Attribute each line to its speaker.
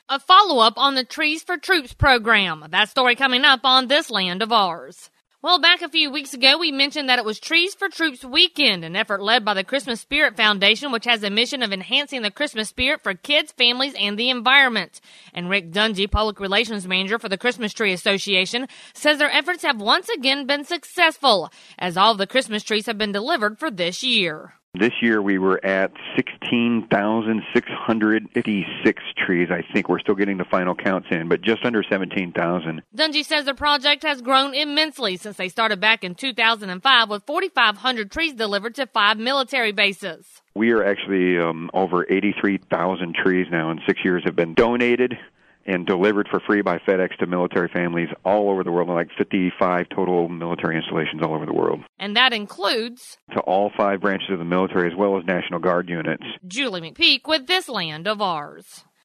Speaker 1: A follow-up on the Trees for Troops program. That story coming up on This Land of Ours. Well, back a few weeks ago, we mentioned that it was Trees for Troops weekend, an effort led by the Christmas Spirit Foundation, which has a mission of enhancing the Christmas spirit for kids, families, and the environment. And Rick Dungy, Public Relations Manager for the Christmas Tree Association, says their efforts have once again been successful, as all of the Christmas trees have been delivered for this year.
Speaker 2: This year we were at 16,656 trees. I think we're still getting the final counts in, but just under 17,000.
Speaker 1: Dungy says the project has grown immensely since they started back in 2005 with 4,500 trees delivered to 5 military bases.
Speaker 2: We are actually over 83,000 trees now in 6 years have been donated and delivered for free by FedEx to military families all over the world, like 55 total military installations all over the world.
Speaker 1: And that includes
Speaker 2: to all 5 branches of the military as well as National Guard units.
Speaker 1: Julie McPeak with This Land of Ours.